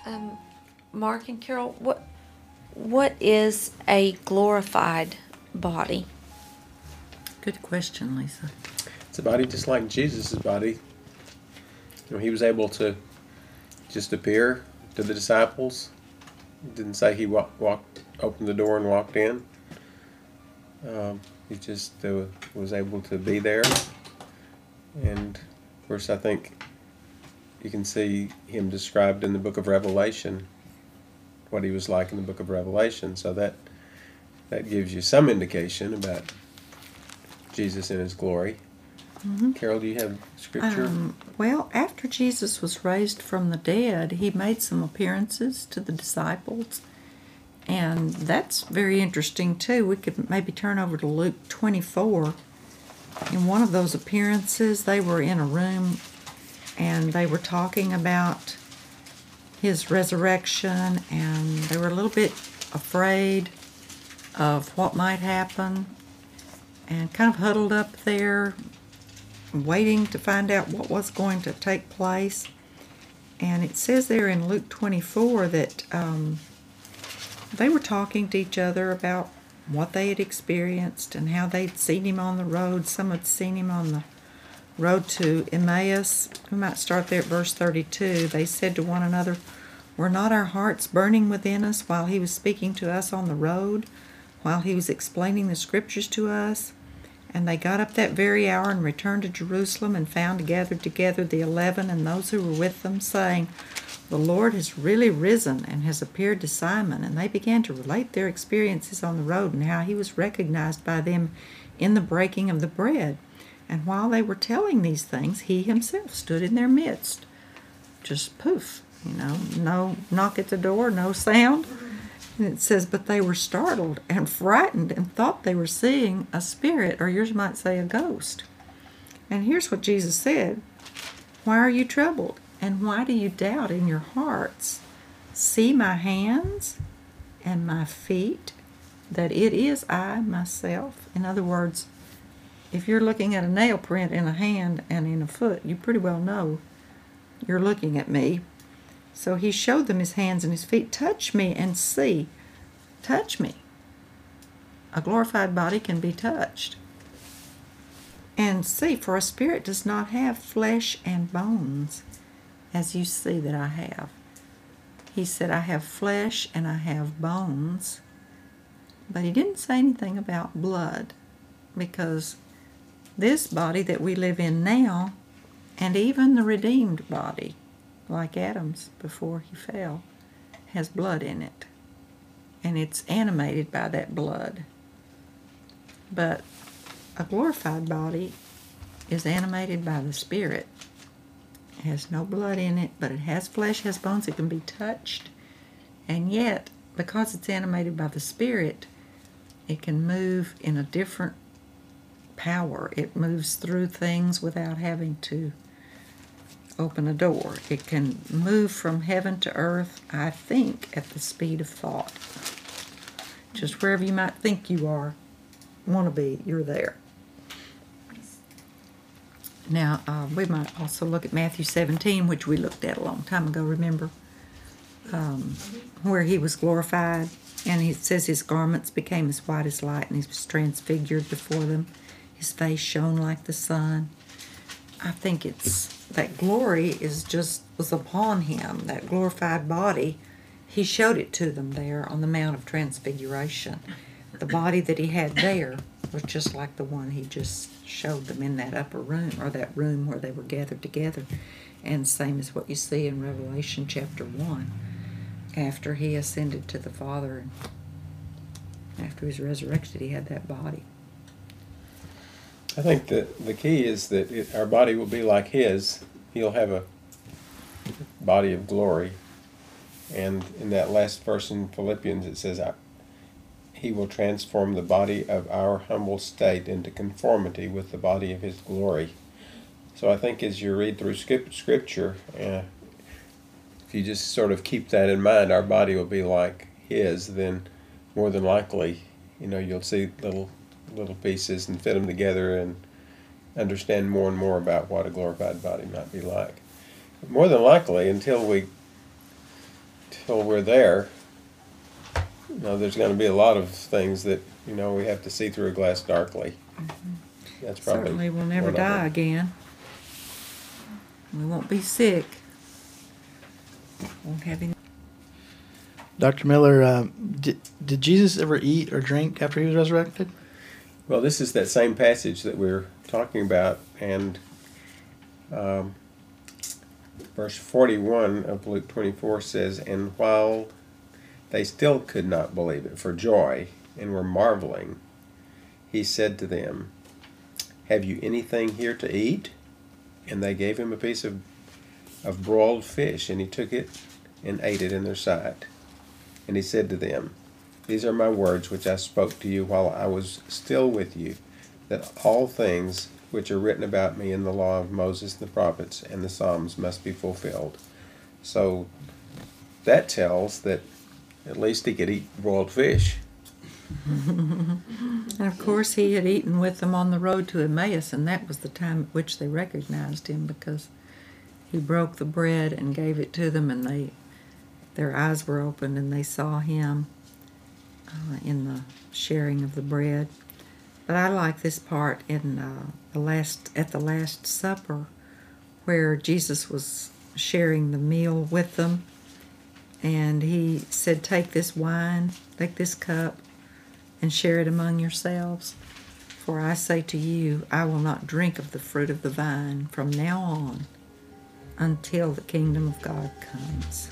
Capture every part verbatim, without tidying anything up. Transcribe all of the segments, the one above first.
Um, Mark and Carol, what what is a glorified body? Good question, Lisa. It's a body just like Jesus' body. You know, he was able to just appear to the disciples. It didn't say he walked, walked, opened the door and walked in. Um, he just uh, was able to be there. And of course, I think you can see him described in the book of Revelation, what he was like in the book of Revelation. So that that gives you some indication about Jesus in his glory. Mm-hmm. Carol, do you have scripture? Um, well, after Jesus was raised from the dead, he made some appearances to the disciples. And that's very interesting, too. We could maybe turn over to Luke twenty-four. In one of those appearances, they were in a room and they were talking about his resurrection, and they were a little bit afraid of what might happen and kind of huddled up there waiting to find out what was going to take place. And it says there in Luke twenty-four that um, they were talking to each other about what they had experienced and how they'd seen him on the road. Some had seen him on the road to Emmaus. We might start there at verse thirty-two. They said to one another, "Were not our hearts burning within us while he was speaking to us on the road, while he was explaining the scriptures to us?" And they got up that very hour and returned to Jerusalem and found gathered together the eleven and those who were with them, saying, "The Lord has really risen and has appeared to Simon." And they began to relate their experiences on the road and how he was recognized by them in the breaking of the bread. And while they were telling these things, he himself stood in their midst. Just poof, you know, no knock at the door, no sound. And it says, but they were startled and frightened and thought they were seeing a spirit, or yours might say a ghost. And here's what Jesus said: "Why are you troubled? And why do you doubt in your hearts? See my hands and my feet, that it is I myself." In other words, if you're looking at a nail print in a hand and in a foot, you pretty well know you're looking at me. So he showed them his hands and his feet. "Touch me and see." Touch me. A glorified body can be touched. "And see, for a spirit does not have flesh and bones, as you see that I have." He said, "I have flesh and I have bones." But he didn't say anything about blood, because this body that we live in now, and even the redeemed body, like Adam's before he fell, has blood in it. And it's animated by that blood. But a glorified body is animated by the Spirit. It has no blood in it, but it has flesh, has bones, it can be touched. And yet, because it's animated by the Spirit, it can move in a different power. It moves through things without having to open a door. It can move from heaven to earth, I think, at the speed of thought. Just wherever you might think you are, want to be, you're there. Now, uh, we might also look at Matthew seventeen, which we looked at a long time ago, remember? Um, where he was glorified, and it says his garments became as white as light, and he was transfigured before them. His face shone like the sun. I think it's that glory is just was upon him, that glorified body. He showed it to them there on the Mount of Transfiguration. The body that he had there was just like the one he just showed them in that upper room, or that room where they were gathered together. And same as what you see in Revelation chapter one. After he ascended to the Father, and after he was resurrected, he had that body. I think that the key is that it, our body will be like his. He'll have a body of glory. And in that last verse in Philippians, it says, "He will transform the body of our humble state into conformity with the body of his glory." So I think as you read through Scripture, uh, if you just sort of keep that in mind, our body will be like his, then more than likely, you know, you'll see little little pieces and fit them together and understand more and more about what a glorified body might be like. But more than likely, until we until we're there, you know, there's going to be a lot of things that, you know, we have to see through a glass darkly. That's probably Certainly we'll never one of die them. again. We won't be sick. Won't have any. Doctor Miller, um, did, did Jesus ever eat or drink after he was resurrected? Well, this is that same passage that we're talking about, and um, verse forty-one of Luke twenty-four says, "And while they still could not believe it for joy and were marveling, he said to them, 'Have you anything here to eat?' And they gave him a piece of, of broiled fish, and he took it and ate it in their sight. And he said to them, 'These are my words which I spoke to you while I was still with you, that all things which are written about me in the law of Moses, the prophets, and the Psalms must be fulfilled.'" So that tells that at least he could eat broiled fish. And of course, he had eaten with them on the road to Emmaus, and that was the time at which they recognized him, because he broke the bread and gave it to them, and they, their eyes were opened, and they saw him uh, in the sharing of the bread. But I like this part in uh, the last at the Last Supper, where Jesus was sharing the meal with them, and he said, "Take this wine, take this cup, and share it among yourselves. For I say to you, I will not drink of the fruit of the vine from now on until the kingdom of God comes."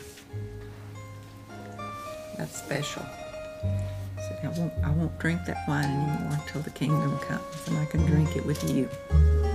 That's special. He said, I won't, I won't drink that wine anymore until the kingdom comes, and I can drink it with you.